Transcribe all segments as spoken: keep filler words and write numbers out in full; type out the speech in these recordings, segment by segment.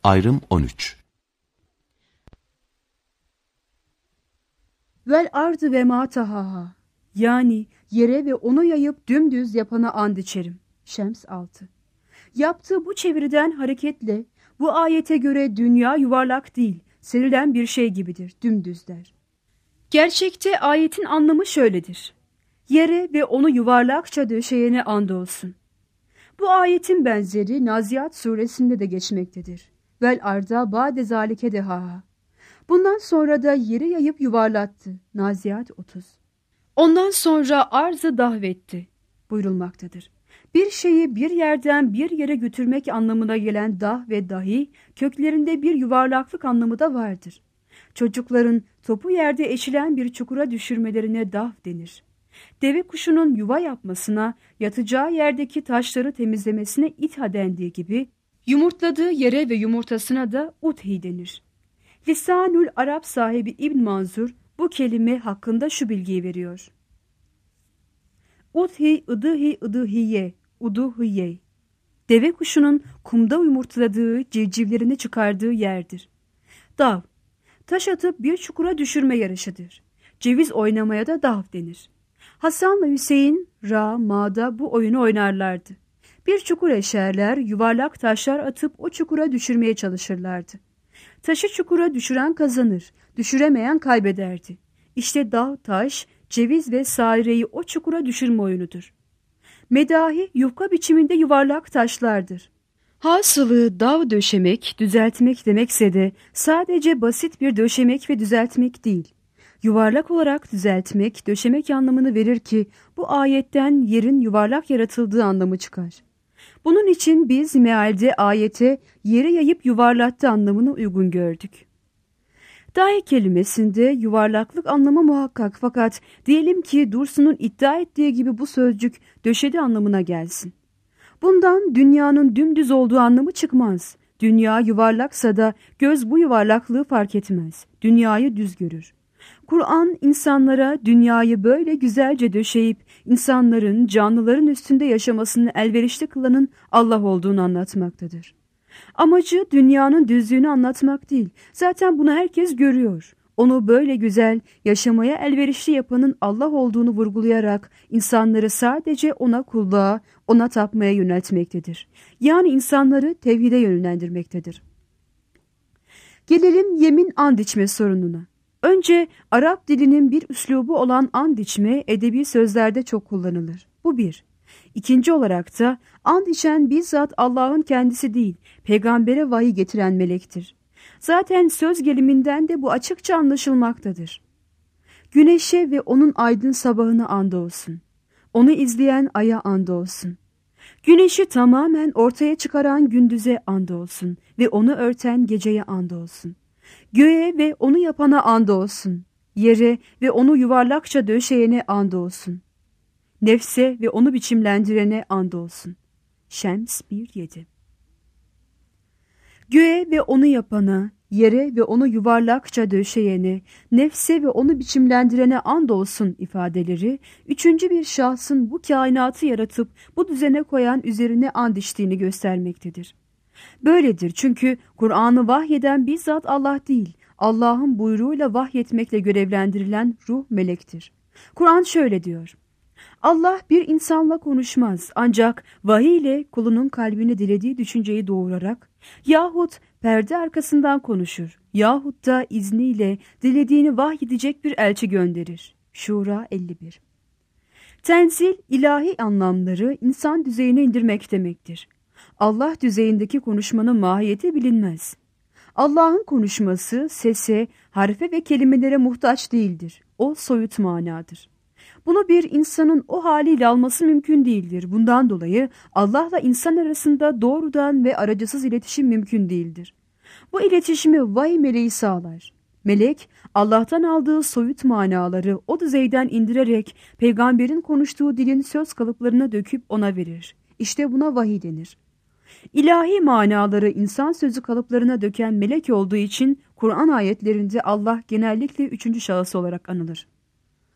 Ayrım on üç. Vel ardı ve ma tahaha. Yani yere ve onu yayıp dümdüz yapana and içerim. Şems altı. Yaptığı bu çeviriden hareketle bu ayete göre dünya yuvarlak değil, serilen bir şey gibidir, dümdüz der. Gerçekte ayetin anlamı şöyledir. Yere ve onu yuvarlakça döşeyene andolsun. Bu ayetin benzeri Naziat suresinde de geçmektedir. Vel arda ba'de zalike dehaha. Bundan sonra da yeri yayıp yuvarlattı. Naziat otuz. Ondan sonra arzı dahvetti buyurulmaktadır. Bir şeyi bir yerden bir yere götürmek anlamına gelen dah ve dahi köklerinde bir yuvarlaklık anlamı da vardır. Çocukların topu yerde eşilen bir çukura düşürmelerine dah denir. Deve kuşunun yuva yapmasına, yatacağı yerdeki taşları temizlemesine itha dendiği gibi yumurtladığı yere ve yumurtasına da uthi denir. Lisanül Arap sahibi İbn Manzur bu kelime hakkında şu bilgiyi veriyor. Uthi ıdıhi ıdıhiye, uduhiye. Deve kuşunun kumda yumurtladığı, civcivlerini çıkardığı yerdir. Dav, taş atıp bir çukura düşürme yarışıdır. Ceviz oynamaya da dav denir. Hasan'la Hüseyin, Ra, Ma'da bu oyunu oynarlardı. Bir çukur eşerler, yuvarlak taşlar atıp o çukura düşürmeye çalışırlardı. Taşı çukura düşüren kazanır, düşüremeyen kaybederdi. İşte dav, taş, ceviz ve saireyi o çukura düşürme oyunudur. Medahi yufka biçiminde yuvarlak taşlardır. Hasılı dav döşemek, düzeltmek demekse de sadece basit bir döşemek ve düzeltmek değil. Yuvarlak olarak düzeltmek, döşemek anlamını verir ki bu ayetten yerin yuvarlak yaratıldığı anlamı çıkar. Bunun için biz mealde ayete yeri yayıp yuvarlattı anlamını uygun gördük. Dahi kelimesinde yuvarlaklık anlamı muhakkak fakat diyelim ki Dursun'un iddia ettiği gibi bu sözcük döşedi anlamına gelsin. Bundan dünyanın dümdüz olduğu anlamı çıkmaz. Dünya yuvarlaksa da göz bu yuvarlaklığı fark etmez. Dünyayı düz görür. Kur'an insanlara dünyayı böyle güzelce döşeyip insanların, canlıların üstünde yaşamasını elverişli kılanın Allah olduğunu anlatmaktadır. Amacı dünyanın düzlüğünü anlatmak değil. Zaten bunu herkes görüyor. Onu böyle güzel, yaşamaya elverişli yapanın Allah olduğunu vurgulayarak insanları sadece ona kulluğa, ona tapmaya yöneltmektedir. Yani insanları tevhide yönlendirmektedir. Gelelim yemin and içme sorununa. Önce Arap dilinin bir üslubu olan and içme edebi sözlerde çok kullanılır. Bu bir. İkinci olarak da and içen bizzat Allah'ın kendisi değil, peygambere vahiy getiren melektir. Zaten söz geliminden de bu açıkça anlaşılmaktadır. Güneşe ve onun aydın sabahına andolsun. Onu izleyen aya andolsun. Güneşi tamamen ortaya çıkaran gündüze andolsun ve onu örten geceye andolsun. Göğe ve onu yapana andolsun. Yere ve onu yuvarlakça döşeyene andolsun. Nefse ve onu biçimlendirene andolsun. Şems bir yedi. Göğe ve onu yapana, yere ve onu yuvarlakça döşeyene, nefse ve onu biçimlendirene andolsun ifadeleri, üçüncü bir şahsın bu kainatı yaratıp bu düzene koyan üzerine and içtiğini göstermektedir. Böyledir çünkü Kur'an'ı vahyeden bizzat Allah değil, Allah'ın buyruğuyla vahyetmekle görevlendirilen ruh melektir. Kur'an şöyle diyor: Allah bir insanla konuşmaz ancak vahiy ile kulunun kalbine dilediği düşünceyi doğurarak yahut perde arkasından konuşur yahut da izniyle dilediğini vahyedecek bir elçi gönderir. Şura elli bir. Tenzil ilahi anlamları insan düzeyine indirmek demektir. Allah düzeyindeki konuşmanın mahiyeti bilinmez. Allah'ın konuşması sese, harfe ve kelimelere muhtaç değildir. O soyut manadır. Bunu bir insanın o haliyle alması mümkün değildir. Bundan dolayı Allah'la insan arasında doğrudan ve aracısız iletişim mümkün değildir. Bu iletişimi vahiy meleği sağlar. Melek, Allah'tan aldığı soyut manaları o düzeyden indirerek peygamberin konuştuğu dilin söz kalıplarına döküp ona verir. İşte buna vahiy denir. İlahi manaları insan sözü kalıplarına döken melek olduğu için Kur'an ayetlerinde Allah genellikle üçüncü şahıs olarak anılır.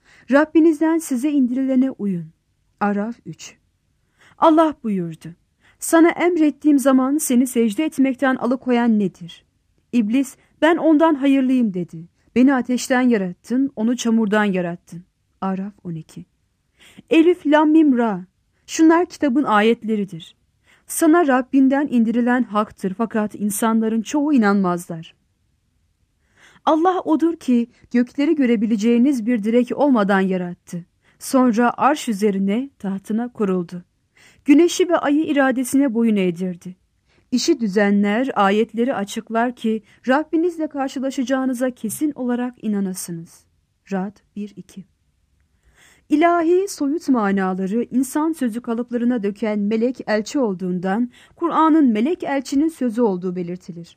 Rabbinizden size indirilene uyun. Araf üç. Allah buyurdu: Sana emrettiğim zaman seni secde etmekten alıkoyan nedir? İblis, ben ondan hayırlıyım dedi. Beni ateşten yarattın, onu çamurdan yarattın. Araf on iki. Elif, lam, mim, ra. Şunlar kitabın ayetleridir. Sana Rabbinden indirilen haktır fakat insanların çoğu inanmazlar. Allah odur ki gökleri görebileceğiniz bir direk olmadan yarattı. Sonra arş üzerine tahtına kuruldu. Güneşi ve ayı iradesine boyun eğdirdi. İşi düzenler, ayetleri açıklar ki Rabbinizle karşılaşacağınıza kesin olarak inanasınız. Ra'd bir iki. İlahi soyut manaları insan sözü kalıplarına döken melek elçi olduğundan Kur'an'ın melek elçinin sözü olduğu belirtilir.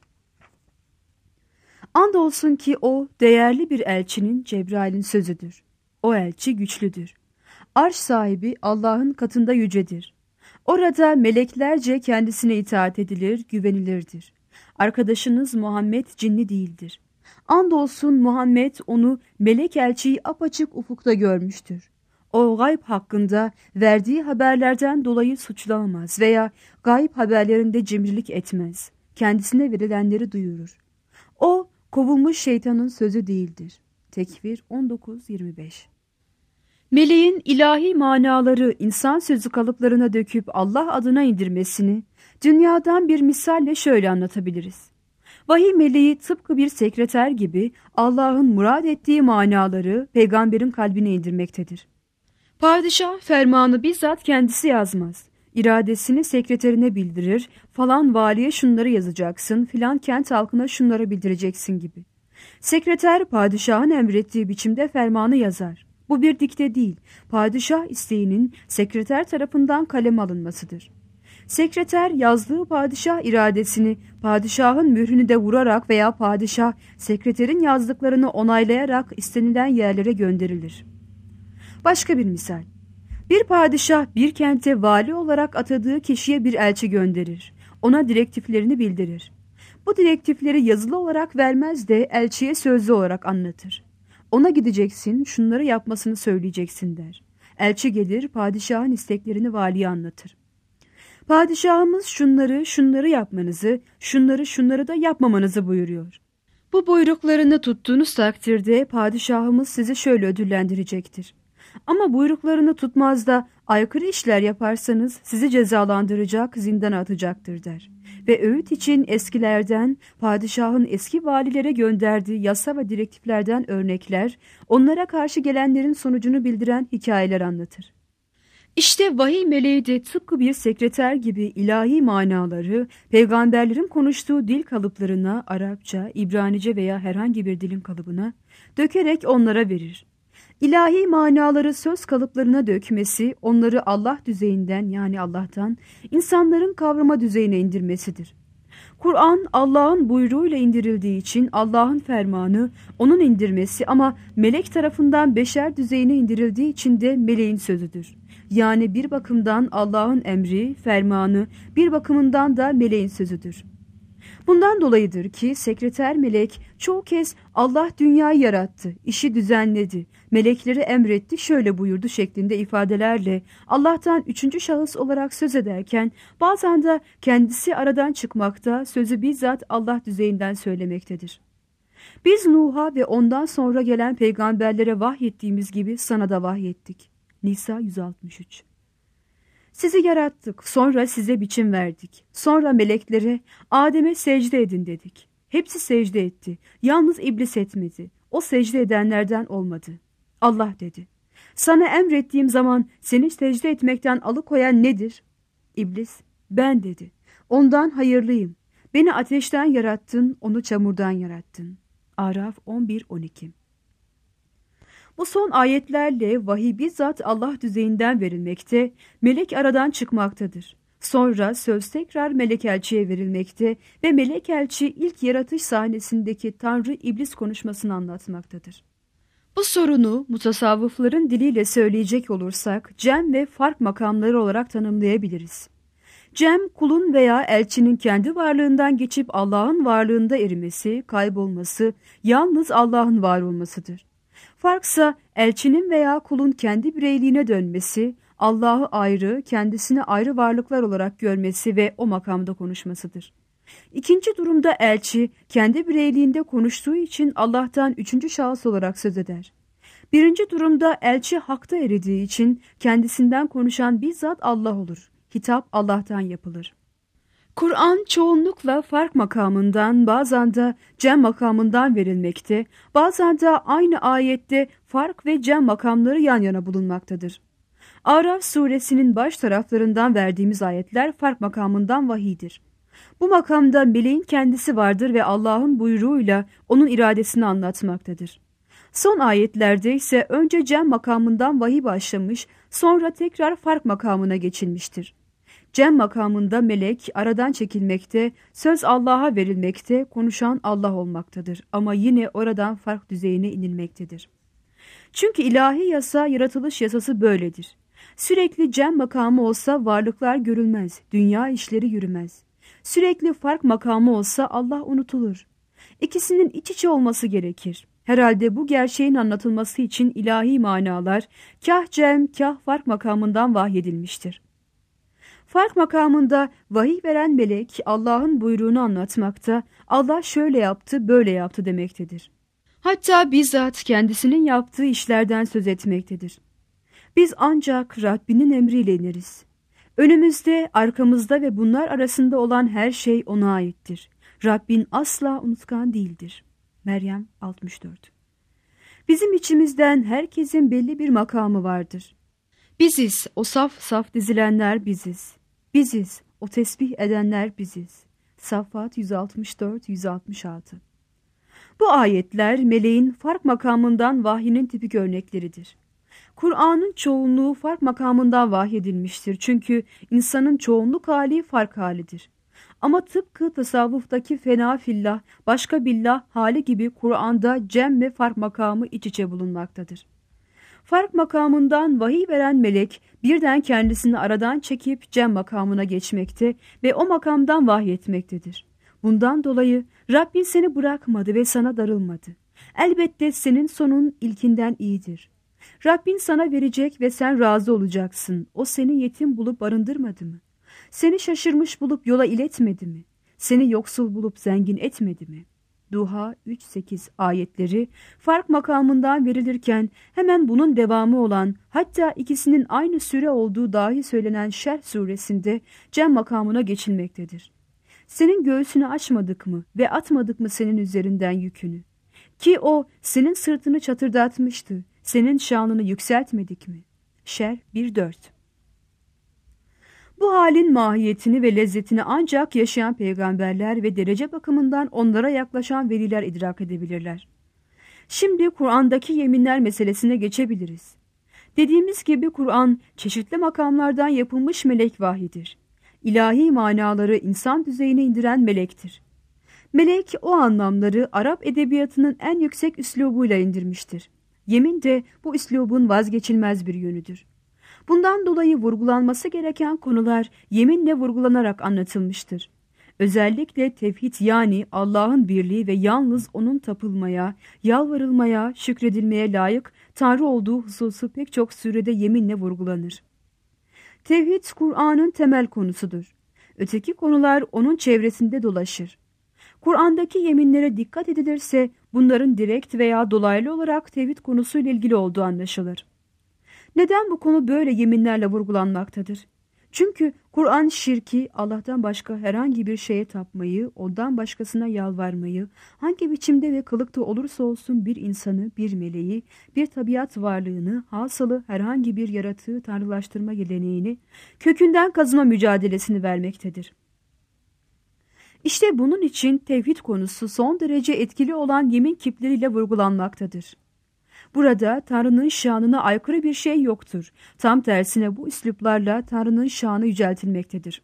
Andolsun ki o değerli bir elçinin Cebrail'in sözüdür. O elçi güçlüdür. Arş sahibi Allah'ın katında yücedir. Orada meleklerce kendisine itaat edilir, güvenilirdir. Arkadaşınız Muhammed cinli değildir. Andolsun Muhammed onu melek elçiyi apaçık ufukta görmüştür. O gayb hakkında verdiği haberlerden dolayı suçlanamaz veya gayb haberlerinde cimrilik etmez. Kendisine verilenleri duyurur. O kovulmuş şeytanın sözü değildir. Tekvir on dokuz yirmi beş. Meleğin ilahi manaları insan sözü kalıplarına döküp Allah adına indirmesini dünyadan bir misalle şöyle anlatabiliriz. Vahiy meleği tıpkı bir sekreter gibi Allah'ın murad ettiği manaları peygamberin kalbine indirmektedir. Padişah fermanı bizzat kendisi yazmaz. İradesini sekreterine bildirir, falan valiye şunları yazacaksın, filan kent halkına şunları bildireceksin gibi. Sekreter padişahın emrettiği biçimde fermanı yazar. Bu bir dikte değil, padişah isteğinin sekreter tarafından kaleme alınmasıdır. Sekreter yazdığı padişah iradesini padişahın mührünü de vurarak veya padişah sekreterin yazdıklarını onaylayarak istenilen yerlere gönderilir. Başka bir misal. Bir padişah bir kente vali olarak atadığı kişiye bir elçi gönderir. Ona direktiflerini bildirir. Bu direktifleri yazılı olarak vermez de elçiye sözlü olarak anlatır. Ona gideceksin, şunları yapmasını söyleyeceksin der. Elçi gelir, padişahın isteklerini valiye anlatır. Padişahımız şunları, şunları yapmanızı, şunları, şunları da yapmamanızı buyuruyor. Bu buyruklarını tuttuğunuz takdirde padişahımız sizi şöyle ödüllendirecektir. Ama buyruklarını tutmaz da aykırı işler yaparsanız sizi cezalandıracak, zindana atacaktır der. Ve öğüt için eskilerden, padişahın eski valilere gönderdiği yasa ve direktiflerden örnekler, onlara karşı gelenlerin sonucunu bildiren hikayeler anlatır. İşte vahiy meleği de tıpkı bir sekreter gibi ilahi manaları, peygamberlerin konuştuğu dil kalıplarına, Arapça, İbranice veya herhangi bir dilin kalıbına dökerek onlara verir. İlahi manaları söz kalıplarına dökmesi, onları Allah düzeyinden yani Allah'tan insanların kavrama düzeyine indirmesidir. Kur'an Allah'ın buyruğuyla indirildiği için Allah'ın fermanı onun indirmesi ama melek tarafından beşer düzeyine indirildiği için de meleğin sözüdür. Yani bir bakımdan Allah'ın emri, fermanı, bir bakımından da meleğin sözüdür. Bundan dolayıdır ki sekreter melek çoğu kez Allah dünyayı yarattı, işi düzenledi, melekleri emretti, şöyle buyurdu şeklinde ifadelerle Allah'tan üçüncü şahıs olarak söz ederken bazen de kendisi aradan çıkmakta, sözü bizzat Allah düzeyinden söylemektedir. Biz Nuh'a ve ondan sonra gelen peygamberlere vahyettiğimiz gibi sana da vahyettik. Nisa yüz altmış üç. Sizi yarattık, sonra size biçim verdik. Sonra meleklere, Adem'e secde edin dedik. Hepsi secde etti. Yalnız iblis etmedi. O secde edenlerden olmadı. Allah dedi. Sana emrettiğim zaman seni secde etmekten alıkoyan nedir? İblis, ben dedi. Ondan hayırlıyım. Beni ateşten yarattın, onu çamurdan yarattın. Araf on bir on iki. Bu son ayetlerle vahiy bizzat Allah düzeyinden verilmekte, melek aradan çıkmaktadır. Sonra söz tekrar melek elçiye verilmekte ve melek elçi ilk yaratış sahnesindeki Tanrı İblis konuşmasını anlatmaktadır. Bu sorunu mutasavvıfların diliyle söyleyecek olursak cem ve fark makamları olarak tanımlayabiliriz. Cem, kulun veya elçinin kendi varlığından geçip Allah'ın varlığında erimesi, kaybolması, yalnız Allah'ın var olmasıdır. Farksa elçinin veya kulun kendi bireyliğine dönmesi, Allah'ı ayrı, kendisini ayrı varlıklar olarak görmesi ve o makamda konuşmasıdır. İkinci durumda elçi, kendi bireyliğinde konuştuğu için Allah'tan üçüncü şahıs olarak söz eder. Birinci durumda elçi hakta eridiği için kendisinden konuşan bizzat Allah olur. Hitap Allah'tan yapılır. Kur'an çoğunlukla fark makamından, bazen de cem makamından verilmekte, bazen de aynı ayette fark ve cem makamları yan yana bulunmaktadır. Araf suresinin baş taraflarından verdiğimiz ayetler fark makamından vahiydir. Bu makamda meleğin kendisi vardır ve Allah'ın buyruğuyla onun iradesini anlatmaktadır. Son ayetlerde ise önce cem makamından vahiy başlamış, sonra tekrar fark makamına geçilmiştir. Cem makamında melek aradan çekilmekte, söz Allah'a verilmekte, konuşan Allah olmaktadır. Ama yine oradan fark düzeyine inilmektedir. Çünkü ilahi yasa, yaratılış yasası böyledir. Sürekli cem makamı olsa varlıklar görülmez, dünya işleri yürümez. Sürekli fark makamı olsa Allah unutulur. İkisinin iç içe olması gerekir. Herhalde bu gerçeğin anlatılması için ilahi manalar kah cem, kah fark makamından vahyedilmiştir. Fark makamında vahiy veren melek Allah'ın buyruğunu anlatmakta, Allah şöyle yaptı, böyle yaptı demektedir. Hatta bizzat kendisinin yaptığı işlerden söz etmektedir. Biz ancak Rabbinin emriyle ineriz. Önümüzde, arkamızda ve bunlar arasında olan her şey ona aittir. Rabbin asla unutkan değildir. Meryem altmış dört. Bizim içimizden herkesin belli bir makamı vardır. Biziz, o saf saf dizilenler biziz. Biziz, o tesbih edenler biziz. Saffat yüz altmış dört yüz altmış altı. Bu ayetler meleğin fark makamından vahyinin tipik örnekleridir. Kur'an'ın çoğunluğu fark makamından vahyedilmiştir. Çünkü insanın çoğunluk hali fark halidir. Ama tıpkı tasavvuftaki fena fillah, başka billah hali gibi Kur'an'da cem ve fark makamı iç içe bulunmaktadır. Fark makamından vahiy veren melek birden kendisini aradan çekip cem makamına geçmekte ve o makamdan vahyetmektedir. Bundan dolayı Rabbin seni bırakmadı ve sana darılmadı. Elbette senin sonun ilkinden iyidir. Rabbin sana verecek ve sen razı olacaksın. O seni yetim bulup barındırmadı mı? Seni şaşırmış bulup yola iletmedi mi? Seni yoksul bulup zengin etmedi mi? Duha üç sekiz ayetleri fark makamından verilirken hemen bunun devamı olan, hatta ikisinin aynı süre olduğu dahi söylenen Şerh suresinde cem makamına geçilmektedir. Senin göğsünü açmadık mı ve atmadık mı senin üzerinden yükünü? Ki o senin sırtını çatırdatmıştı, senin şanını yükseltmedik mi? Şerh bir dört. Bu halin mahiyetini ve lezzetini ancak yaşayan peygamberler ve derece bakımından onlara yaklaşan veliler idrak edebilirler. Şimdi Kur'an'daki yeminler meselesine geçebiliriz. Dediğimiz gibi Kur'an çeşitli makamlardan yapılmış melek vahyidir. İlahi manaları insan düzeyine indiren melektir. Melek o anlamları Arap edebiyatının en yüksek üslubuyla indirmiştir. Yemin de bu üslubun vazgeçilmez bir yönüdür. Bundan dolayı vurgulanması gereken konular yeminle vurgulanarak anlatılmıştır. Özellikle tevhid, yani Allah'ın birliği ve yalnız onun tapılmaya, yalvarılmaya, şükredilmeye layık Tanrı olduğu hususu pek çok surede yeminle vurgulanır. Tevhid Kur'an'ın temel konusudur. Öteki konular onun çevresinde dolaşır. Kur'an'daki yeminlere dikkat edilirse bunların direkt veya dolaylı olarak tevhid konusuyla ilgili olduğu anlaşılır. Neden bu konu böyle yeminlerle vurgulanmaktadır? Çünkü Kur'an şirki, Allah'tan başka herhangi bir şeye tapmayı, ondan başkasına yalvarmayı, hangi biçimde ve kılıkta olursa olsun bir insanı, bir meleği, bir tabiat varlığını, hasılı herhangi bir yaratığı tanrılaştırma geleneğini, kökünden kazıma mücadelesini vermektedir. İşte bunun için tevhid konusu son derece etkili olan yemin kipleriyle vurgulanmaktadır. Burada Tanrı'nın şanına aykırı bir şey yoktur. Tam tersine bu üsluplarla Tanrı'nın şanı yüceltilmektedir.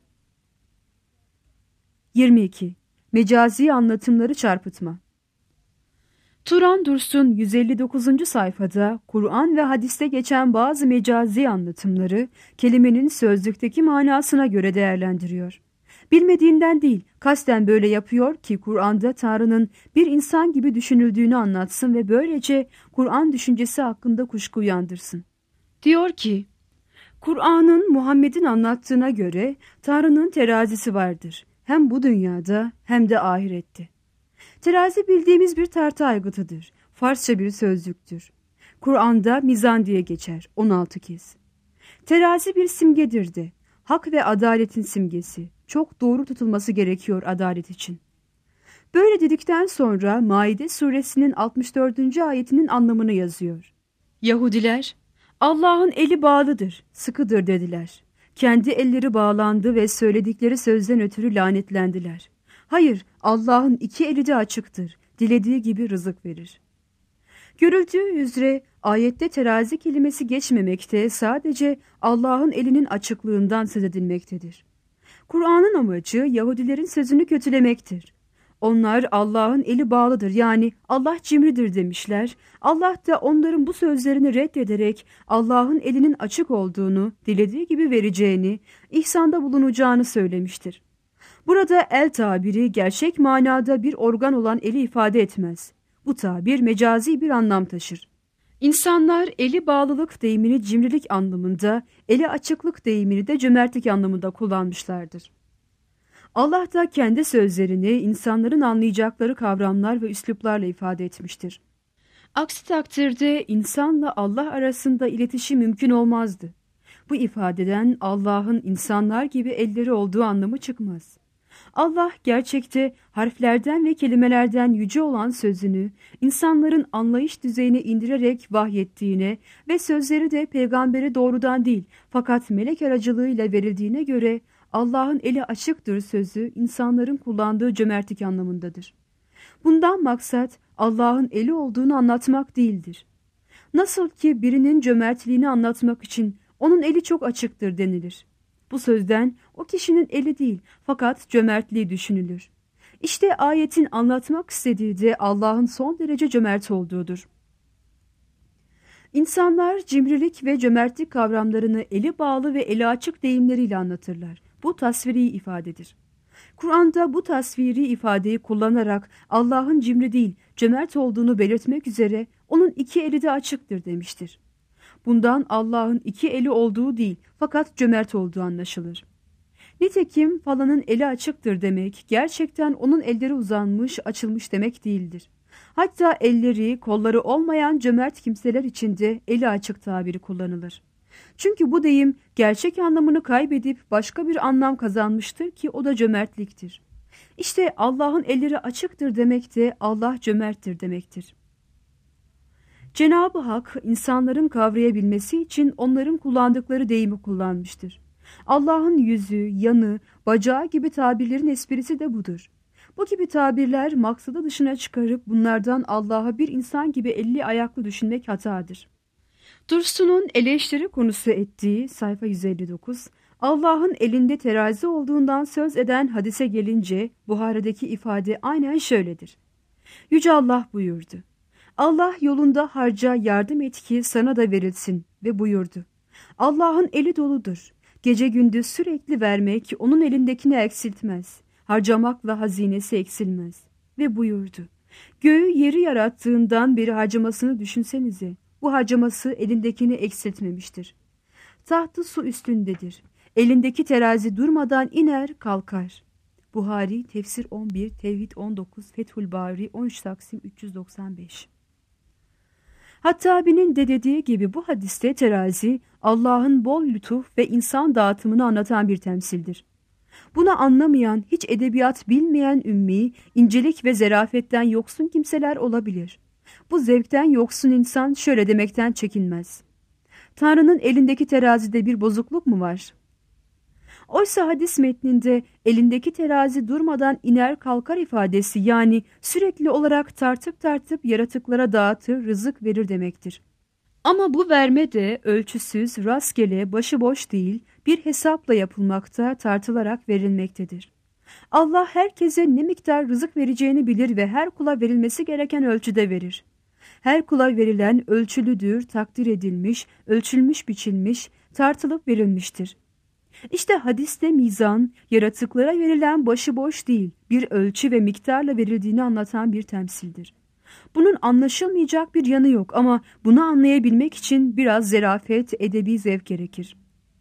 yirmi iki. Mecazi anlatımları çarpıtma. Turan Dursun yüz elli dokuzuncu sayfada Kur'an ve hadiste geçen bazı mecazi anlatımları kelimenin sözlükteki manasına göre değerlendiriyor. Bilmediğinden değil, kasten böyle yapıyor ki Kur'an'da Tanrı'nın bir insan gibi düşünüldüğünü anlatsın ve böylece Kur'an düşüncesi hakkında kuşku uyandırsın. Diyor ki, Kur'an'ın Muhammed'in anlattığına göre Tanrı'nın terazisi vardır. Hem bu dünyada hem de ahirette. Terazi bildiğimiz bir tartı aygıtıdır. Farsça bir sözcüktür. Kur'an'da mizan diye geçer on altı kez. Terazi bir simgedir de. Hak ve adaletin simgesi. Çok doğru tutulması gerekiyor adalet için. Böyle dedikten sonra Maide suresinin altmış dördüncü ayetinin anlamını yazıyor. Yahudiler, Allah'ın eli bağlıdır, sıkıdır dediler. Kendi elleri bağlandı ve söyledikleri sözden ötürü lanetlendiler. Hayır, Allah'ın iki eli de açıktır, dilediği gibi rızık verir. Görüldüğü üzere ayette terazi kelimesi geçmemekte, sadece Allah'ın elinin açıklığından söz edilmektedir. Kur'an'ın amacı Yahudilerin sözünü kötülemektir. Onlar Allah'ın eli bağlıdır, yani Allah cimridir demişler. Allah da onların bu sözlerini reddederek Allah'ın elinin açık olduğunu, dilediği gibi vereceğini, ihsanda bulunacağını söylemiştir. Burada el tabiri gerçek manada bir organ olan eli ifade etmez. Bu tabir mecazi bir anlam taşır. İnsanlar eli bağlılık deyimini cimrilik anlamında, eli açıklık deyimini de cömertlik anlamında kullanmışlardır. Allah da kendi sözlerini insanların anlayacakları kavramlar ve üsluplarla ifade etmiştir. Aksi takdirde insanla Allah arasında iletişim mümkün olmazdı. Bu ifadeden Allah'ın insanlar gibi elleri olduğu anlamı çıkmaz. Allah gerçekte harflerden ve kelimelerden yüce olan sözünü insanların anlayış düzeyine indirerek vahyettiğine ve sözleri de peygambere doğrudan değil fakat melek aracılığıyla verildiğine göre Allah'ın eli açıktır sözü insanların kullandığı cömertlik anlamındadır. Bundan maksat Allah'ın eli olduğunu anlatmak değildir. Nasıl ki birinin cömertliğini anlatmak için onun eli çok açıktır denilir. Bu sözden o kişinin eli değil fakat cömertliği düşünülür. İşte ayetin anlatmak istediği de Allah'ın son derece cömert olduğudur. İnsanlar cimrilik ve cömertlik kavramlarını eli bağlı ve eli açık deyimleriyle anlatırlar. Bu tasviri ifadedir. Kur'an'da bu tasviri ifadeyi kullanarak Allah'ın cimri değil, cömert olduğunu belirtmek üzere onun iki eli de açıktır demiştir. Bundan Allah'ın iki eli olduğu değil fakat cömert olduğu anlaşılır. Nitekim falanın eli açıktır demek gerçekten onun elleri uzanmış, açılmış demek değildir. Hatta elleri, kolları olmayan cömert kimseler için de eli açık tabiri kullanılır. Çünkü bu deyim gerçek anlamını kaybedip başka bir anlam kazanmıştır ki o da cömertliktir. İşte Allah'ın elleri açıktır demek de Allah cömerttir demektir. Cenab-ı Hak insanların kavrayabilmesi için onların kullandıkları deyimi kullanmıştır. Allah'ın yüzü, yanı, bacağı gibi tabirlerin esprisi de budur. Bu gibi tabirler maksadı dışına çıkarıp bunlardan Allah'a bir insan gibi elli ayaklı düşünmek hatadır. Dursun'un eleştiri konusu ettiği sayfa yüz elli dokuz, Allah'ın elinde terazi olduğundan söz eden hadise gelince Buhari'deki ifade aynen şöyledir. Yüce Allah buyurdu. Allah yolunda harca yardım et ki sana da verilsin ve buyurdu. Allah'ın eli doludur. Gece gündüz sürekli vermek onun elindekini eksiltmez. Harcamakla hazinesi eksilmez. Ve buyurdu. Göğü yeri yarattığından beri harcamasını düşünsenize. Bu harcaması elindekini eksiltmemiştir. Tahtı su üstündedir. Elindeki terazi durmadan iner kalkar. Buhari, Tefsir on bir, Tevhid on dokuz, Fethül Bari on üç Taksim üç yüz doksan beş. Hattabi'nin de dediği gibi bu hadiste terazi Allah'ın bol lütuf ve insan dağıtımını anlatan bir temsildir. Bunu anlamayan, hiç edebiyat bilmeyen ümmi, incelik ve zerafetten yoksun kimseler olabilir. Bu zevkten yoksun insan şöyle demekten çekinmez. Tanrı'nın elindeki terazide bir bozukluk mu var? Oysa hadis metninde elindeki terazi durmadan iner kalkar ifadesi yani sürekli olarak tartıp tartıp yaratıklara dağıtır, rızık verir demektir. Ama bu verme de ölçüsüz, rastgele, başıboş değil, bir hesapla yapılmakta, tartılarak verilmektedir. Allah herkese ne miktar rızık vereceğini bilir ve her kula verilmesi gereken ölçüde verir. Her kula verilen ölçülüdür, takdir edilmiş, ölçülmüş biçilmiş, tartılıp verilmiştir. İşte hadiste mizan, yaratıklara verilen başıboş değil, bir ölçü ve miktarla verildiğini anlatan bir temsildir. Bunun anlaşılmayacak bir yanı yok ama bunu anlayabilmek için biraz zerafet, edebi zevk gerekir.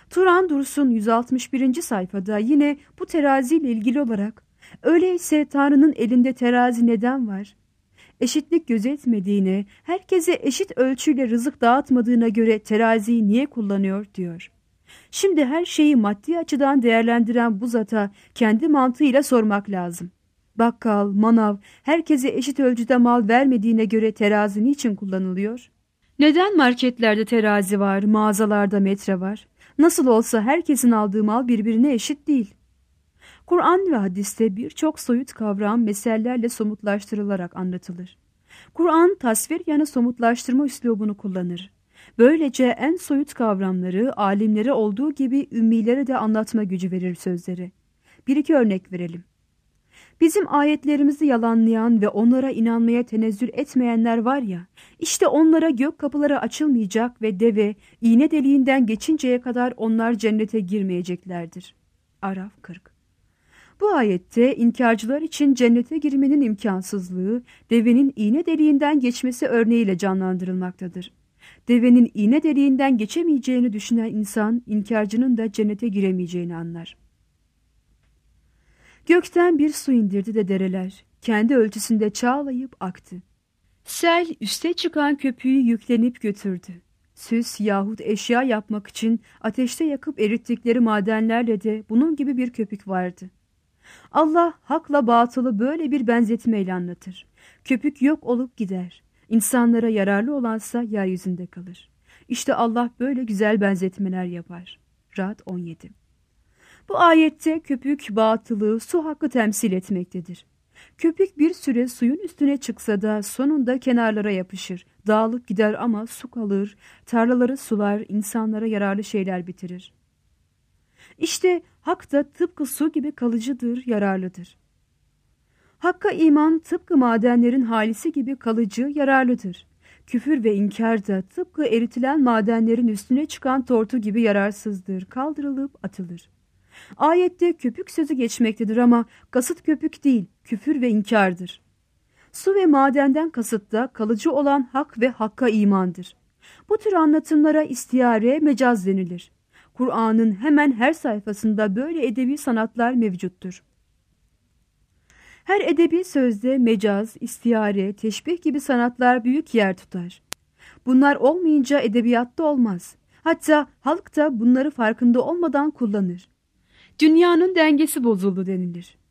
Turan Dursun yüz altmış birinci sayfada yine bu teraziyle ilgili olarak öyleyse Tanrı'nın elinde terazi neden var? Eşitlik gözetmediğine, herkese eşit ölçüyle rızık dağıtmadığına göre teraziyi niye kullanıyor diyor. Şimdi her şeyi maddi açıdan değerlendiren bu zata kendi mantığıyla sormak lazım. Bakkal, manav, herkese eşit ölçüde mal vermediğine göre terazi niçin kullanılıyor? Neden marketlerde terazi var, mağazalarda metre var? Nasıl olsa herkesin aldığı mal birbirine eşit değil. Kur'an ve hadiste birçok soyut kavram mesellerle somutlaştırılarak anlatılır. Kur'an tasvir yanı somutlaştırma üslubunu kullanır. Böylece en soyut kavramları alimlere olduğu gibi ümmilere de anlatma gücü verir sözleri. Bir iki örnek verelim. Bizim ayetlerimizi yalanlayan ve onlara inanmaya tenezzül etmeyenler var ya, işte onlara gök kapıları açılmayacak ve deve iğne deliğinden geçinceye kadar onlar cennete girmeyeceklerdir. Araf kırk. Bu ayette inkarcılar için cennete girmenin imkansızlığı, devenin iğne deliğinden geçmesi örneğiyle canlandırılmaktadır. Devenin iğne deliğinden geçemeyeceğini düşünen insan, inkarcının da cennete giremeyeceğini anlar. Gökten bir su indirdi de dereler, kendi ölçüsünde çağlayıp aktı. Sel üste çıkan köpüğü yüklenip götürdü. Süs yahut eşya yapmak için ateşte yakıp erittikleri madenlerle de bunun gibi bir köpük vardı. Allah hakla batılı böyle bir benzetmeyle anlatır. Köpük yok olup gider. İnsanlara yararlı olansa yeryüzünde kalır. İşte Allah böyle güzel benzetmeler yapar. Ra'd on yedi. Bu ayette köpük batılı, su hakkı temsil etmektedir. Köpük bir süre suyun üstüne çıksa da sonunda kenarlara yapışır. Dağılıp gider ama su kalır, tarlaları sular, insanlara yararlı şeyler bitirir. İşte hak da tıpkı su gibi kalıcıdır, yararlıdır. Hakka iman tıpkı madenlerin halisi gibi kalıcı, yararlıdır. Küfür ve inkar da tıpkı eritilen madenlerin üstüne çıkan tortu gibi yararsızdır, kaldırılıp atılır. Ayette köpük sözü geçmektedir ama kasıt köpük değil, küfür ve inkardır. Su ve madenden kasıt da kalıcı olan hak ve hakka imandır. Bu tür anlatımlara istiyare, mecaz denilir. Kur'an'ın hemen her sayfasında böyle edebi sanatlar mevcuttur. Her edebi sözde mecaz, istiyare, teşbih gibi sanatlar büyük yer tutar. Bunlar olmayınca edebiyatta olmaz. Hatta halk da bunları farkında olmadan kullanır. Dünyanın dengesi bozuldu denilir.